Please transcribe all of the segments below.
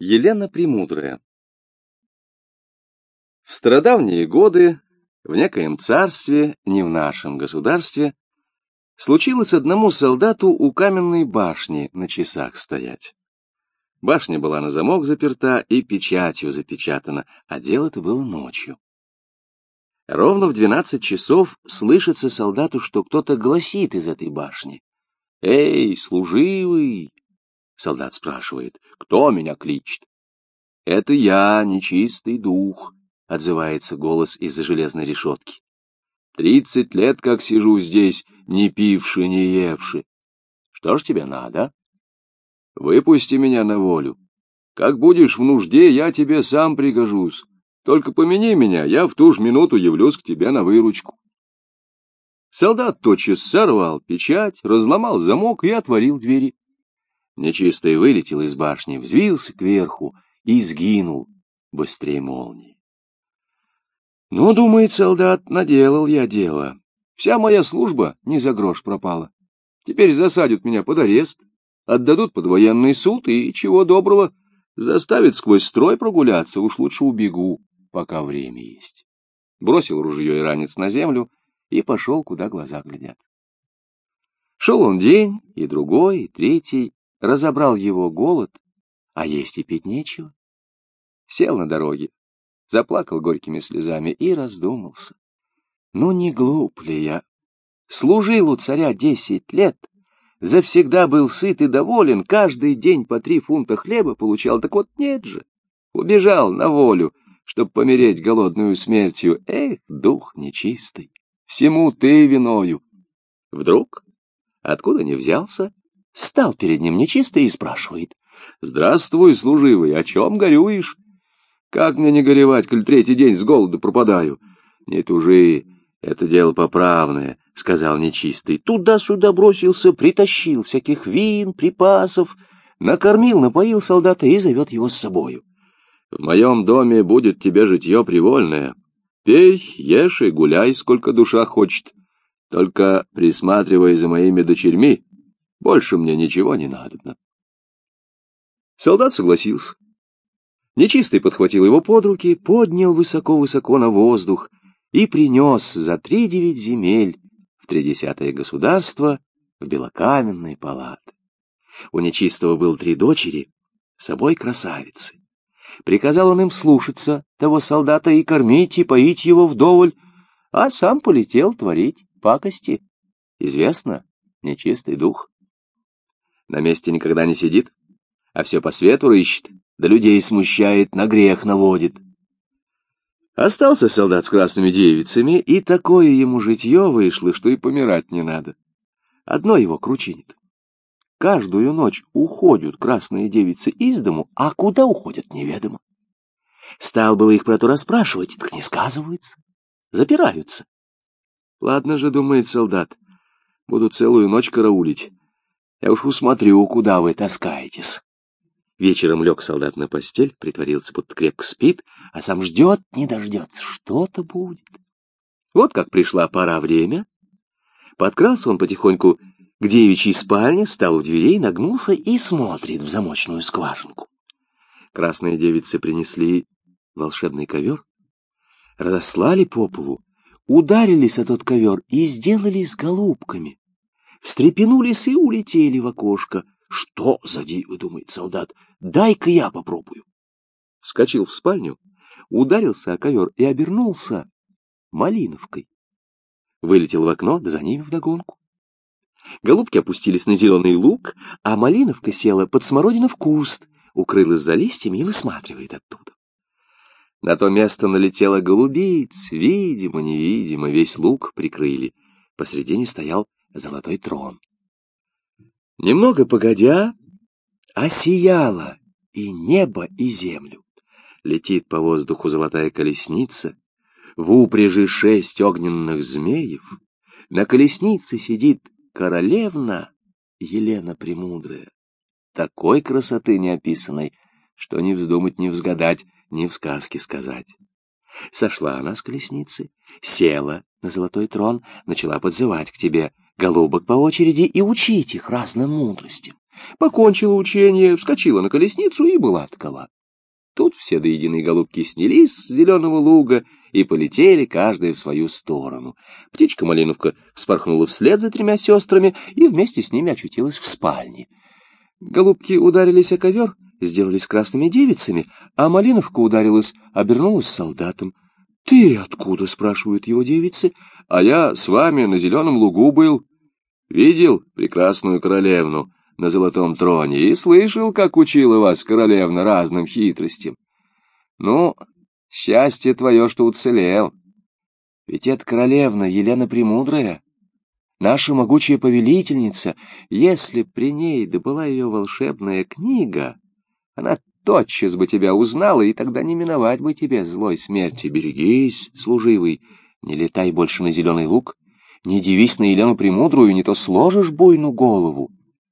Елена Премудрая. В стародавние годы, в некоем царстве, не в нашем государстве, случилось одному солдату у каменной башни на часах стоять. Башня была на замок заперта и печатью запечатана, а дело-то было ночью. Ровно в 12 часов слышится солдату, что кто-то гласит из этой башни: «Эй, служивый!» Солдат спрашивает: «Кто меня кличет?» «Это я, нечистый дух», — отзывается голос из-за железной решетки. 30 лет как сижу здесь, не пивши, не евши. Что ж тебе надо? Выпусти меня на волю. Как будешь в нужде, я тебе сам пригожусь. Только помяни меня, я в ту же минуту явлюсь к тебе на выручку. Солдат тотчас сорвал печать, разломал замок и отворил двери. Нечистый вылетел из башни, взвился кверху и сгинул быстрее молнии. Ну, думает солдат, наделал я дело. Вся моя служба не за грош пропала. Теперь засадят меня под арест, отдадут под военный суд и, чего доброго, заставят сквозь строй прогуляться, уж лучше убегу, пока время есть. Бросил ружье и ранец на землю и пошел, куда глаза глядят. Шел он день, и другой, и третий. Разобрал его голод, а есть и пить нечего. Сел на дороге, заплакал горькими слезами и раздумался. Ну, не глуп ли я? Служил у царя 10 лет, завсегда был сыт и доволен, каждый день по 3 фунта хлеба получал, так вот нет же. Убежал на волю, чтоб помереть голодную смертью. Эх, дух нечистый, всему ты виною. Вдруг, откуда ни взялся, стал перед ним нечистый и спрашивает: «Здравствуй, служивый, о чем горюешь? Как мне не горевать, коль 3-й день с голоду пропадаю?» «Не тужи, это дело поправное», — сказал нечистый. Туда-сюда бросился, притащил всяких вин, припасов, накормил, напоил солдата и зовет его с собою. «В моем доме будет тебе житье привольное. Пей, ешь и гуляй, сколько душа хочет. Только присматривай за моими дочерьми. Больше мне ничего не надобно». Солдат согласился. Нечистый подхватил его под руки, поднял высоко-высоко на воздух и принес за 3-9 земель в 30-е государство, в белокаменные палаты. У нечистого было 3 дочери, собой красавицы. Приказал он им слушаться того солдата и кормить, и поить его вдоволь, а сам полетел творить пакости. Известно, нечистый дух. На месте никогда не сидит, а все по свету рыщет, да людей смущает, на грех наводит. Остался солдат с красными девицами, и такое ему житье вышло, что и помирать не надо. Одно его кручинит. Каждую ночь уходят красные девицы из дому, а куда уходят, неведомо. Стал было их про то расспрашивать, так не сказывается, запираются. Ладно же, думает солдат, буду целую ночь караулить. Я уж усмотрю, куда вы таскаетесь. Вечером лег солдат на постель, притворился, будто крепко спит, а сам ждет, не дождется, что-то будет. Вот как пришла пора время. Подкрался он потихоньку к девичьей спальне, стал у дверей, нагнулся и смотрит в замочную скважинку. Красные девицы принесли волшебный ковер, разослали по полу, ударились о тот ковер и сделались голубками. Встрепенулись и улетели в окошко. Что за диво, думает солдат, дай-ка я попробую. Вскочил в спальню, ударился о ковер и обернулся малиновкой. Вылетел в окно, да за ними вдогонку. Голубки опустились на зеленый луг, а малиновка села под смородину в куст, укрылась за листьями и высматривает оттуда. На то место налетела голубиц, видимо-невидимо, весь луг прикрыли. Посредине стоял золотой трон. Немного погодя, осияло и небо, и землю. Летит по воздуху золотая колесница, в упряжи 6 огненных змеев, на колеснице сидит королевна Елена Премудрая, такой красоты неописанной, что не вздумать, не взгадать, ни в сказке сказать. Сошла она с колесницы, села на золотой трон, начала подзывать к тебе голубок по очереди и учить их разным мудростям. Покончила учение, вскочила на колесницу и была такова. Тут все до единой голубки снялись с зеленого луга и полетели каждая в свою сторону. Птичка-малиновка вспорхнула вслед за тремя сестрами и вместе с ними очутилась в спальне. Голубки ударились о ковер, сделались красными девицами, а малиновка ударилась, обернулась солдатом. — Ты откуда? — спрашивают его девицы. — А я с вами на зеленом лугу был. Видел прекрасную королевну на золотом троне и слышал, как учила вас королевна разным хитростям. Ну, счастье твое, что уцелел. Ведь эта королевна Елена Премудрая, наша могучая повелительница. Если б при ней да была ее волшебная книга, она тотчас бы тебя узнала, и тогда не миновать бы тебе злой смерти. Берегись, служивый, не летай больше на зеленый луг, не дивись на Елену Премудрую, не то сложишь буйну голову.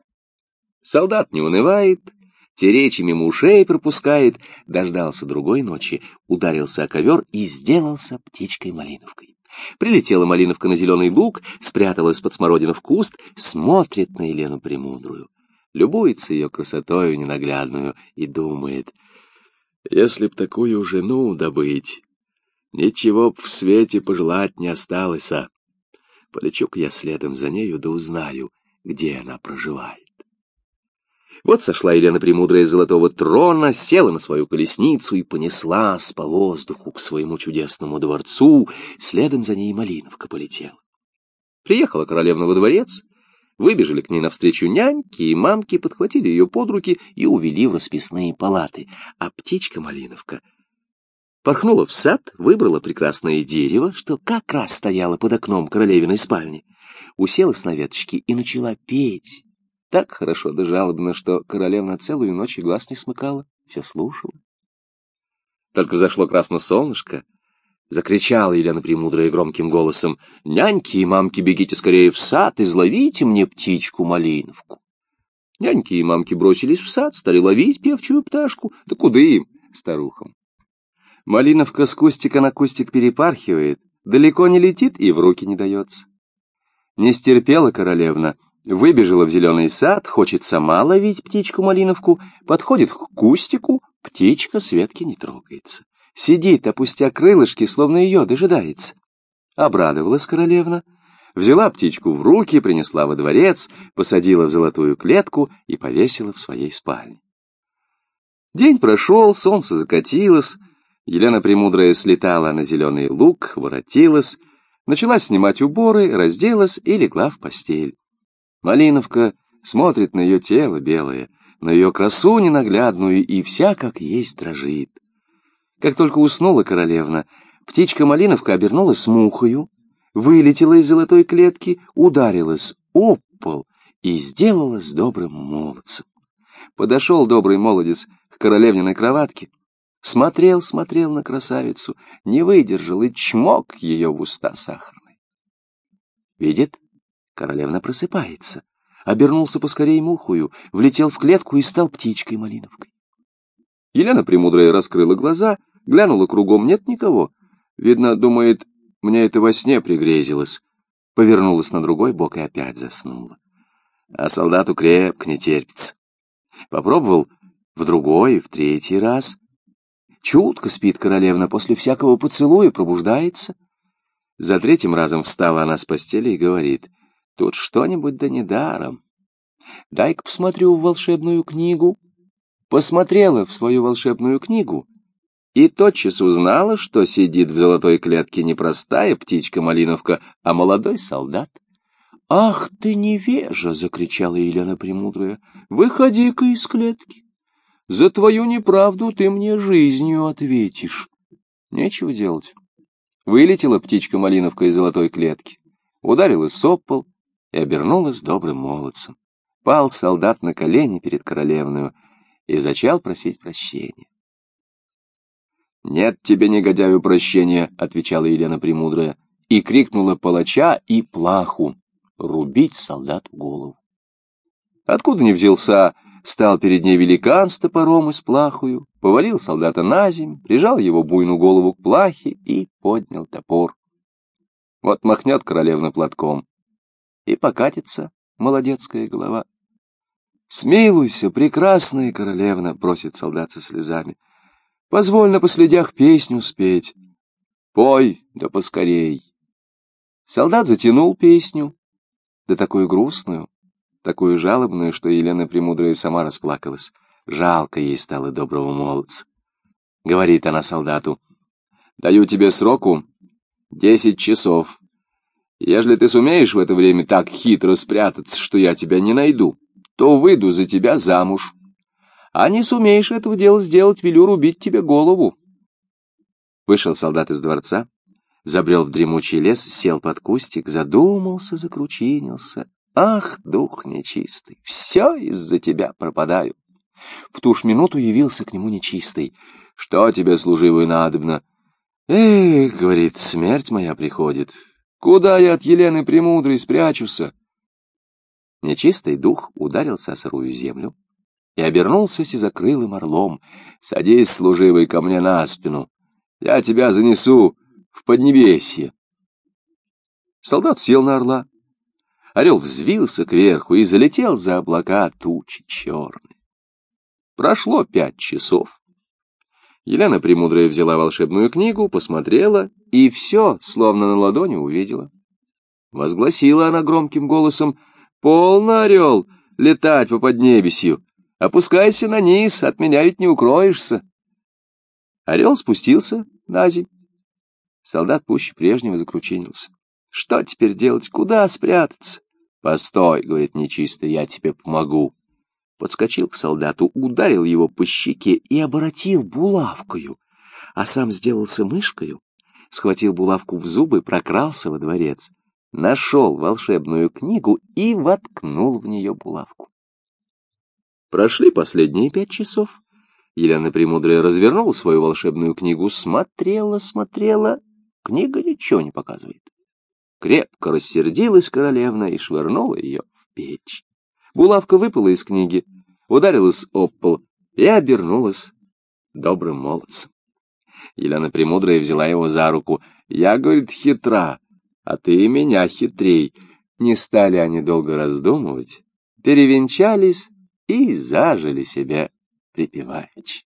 Солдат не унывает, те речи мимо ушей пропускает, дождался другой ночи, ударился о ковер и сделался птичкой-малиновкой. Прилетела малиновка на зеленый луг, спряталась под смородину в куст, смотрит на Елену Премудрую, любуется ее красотою ненаглядную и думает: если б такую жену добыть, ничего б в свете пожелать не осталось, а полечу-ка я следом за нею да узнаю, где она проживает. Вот сошла Елена Премудрая с золотого трона, села на свою колесницу и понеслась по воздуху к своему чудесному дворцу, следом за ней малиновка полетела. Приехала королевна во дворец, выбежали к ней навстречу няньки и мамки, подхватили ее под руки и увели в расписные палаты, а птичка-малиновка порхнула в сад, выбрала прекрасное дерево, что как раз стояло под окном королевиной спальни, уселась на веточке и начала петь. Так хорошо да жалобно, что королевна целую ночь и глаз не смыкала, все слушала. Только взошло красное солнышко, закричала Елена Премудрая громким голосом: «Няньки и мамки, бегите скорее в сад, изловите мне птичку-малиновку». Няньки и мамки бросились в сад, стали ловить певчую пташку. Да куда им, старухам? Малиновка с кустика на кустик перепархивает, далеко не летит и в руки не дается. Не стерпела королевна, выбежала в зеленый сад, хочет сама ловить птичку-малиновку, подходит к кустику, птичка с ветки не трогается. Сидит, опустя крылышки, словно ее дожидается. Обрадовалась королевна, взяла птичку в руки, принесла во дворец, посадила в золотую клетку и повесила в своей спальне. День прошел, солнце закатилось, Елена Премудрая слетала на зеленый луг, воротилась, начала снимать уборы, разделась и легла в постель. Малиновка смотрит на ее тело белое, на ее красу ненаглядную, и вся как есть дрожит. Как только уснула королевна, птичка-малиновка обернулась мухою, вылетела из золотой клетки, ударилась об пол и сделалась добрым молодцем. Подошел добрый молодец к королевниной кроватке, смотрел на красавицу, не выдержал и чмок ее в уста сахарной. Видит, королевна просыпается, обернулся поскорей мухою, влетел в клетку и стал птичкой-малиновкой. Елена Премудрая раскрыла глаза, глянула кругом, нет никого. Видно, думает, мне это во сне пригрезилось. Повернулась на другой бок и опять заснула. А солдату крепко не терпится. Попробовал в другой и в третий раз. Чутко спит королевна, после всякого поцелуя пробуждается. За третьим разом встала она с постели и говорит: тут что-нибудь да недаром. Дай-ка посмотрю в волшебную книгу. Посмотрела в свою волшебную книгу и тотчас узнала, что сидит в золотой клетке не простая птичка-малиновка, а молодой солдат. — Ах ты невежа! — закричала Елена Премудрая. — Выходи-ка из клетки. За твою неправду ты мне жизнью ответишь. Нечего делать. Вылетела птичка-малиновка из золотой клетки, ударилась об пол и обернулась добрым молодцем. Пал солдат на колени перед королевною и зачал просить прощения. — Нет тебе, негодяю, прощения, — отвечала Елена Премудрая, и крикнула палача и плаху рубить солдату голову. Откуда ни взялся, стал перед ней великан с топором и с плахою, повалил солдата на землю, прижал его буйную голову к плахе и поднял топор. Вот махнет королевна платком, и покатится молодецкая голова. «Смилуйся, прекрасная королевна», — просит солдат со слезами. «Позволь на последях песню спеть. Пой, да поскорей». Солдат затянул песню, да такую грустную, такую жалобную, что Елена Премудрая сама расплакалась. Жалко ей стало доброго молодца. Говорит она солдату: «Даю тебе сроку 10 часов. Ежели ты сумеешь в это время так хитро спрятаться, что я тебя не найду, то выйду за тебя замуж. А не сумеешь этого дела сделать, велю рубить тебе голову». Вышел солдат из дворца, забрел в дремучий лес, сел под кустик, задумался, закручинился. «Ах, дух нечистый, все из-за тебя пропадаю». В ту ж минуту явился к нему нечистый. «Что тебе, служивый, надобно?» «Эх, — говорит, — смерть моя приходит. Куда я от Елены Премудрой спрячуся?» Нечистый дух ударился о сырую землю и обернулся сизокрылым орлом. «Садись, служивый, ко мне на спину. Я тебя занесу в поднебесье». Солдат сел на орла. Орел взвился кверху и залетел за облака тучи черные. Прошло 5 часов. Елена Премудрая взяла волшебную книгу, посмотрела и все, словно на ладони, увидела. Возгласила она громким голосом: «Полно, орел, летать по поднебесью! Опускайся на низ, от меня ведь не укроешься!» Орел спустился наземь. Солдат пуще прежнего закручинился. «Что теперь делать? Куда спрятаться?» «Постой, — говорит нечистый, — я тебе помогу». Подскочил к солдату, ударил его по щеке и оборотил булавкою, а сам сделался мышкою, схватил булавку в зубы, прокрался во дворец, нашел волшебную книгу и воткнул в нее булавку. Прошли последние 5 часов. Елена Премудрая развернула свою волшебную книгу, смотрела, книга ничего не показывает. Крепко рассердилась королевна и швырнула ее в печь. Булавка выпала из книги, ударилась об пол и обернулась добрым молодцем. Елена Премудрая взяла его за руку. «Я, — говорит, — хитра, а ты меня хитрей». Не стали они долго раздумывать, перевенчались и зажили себе припеваючи.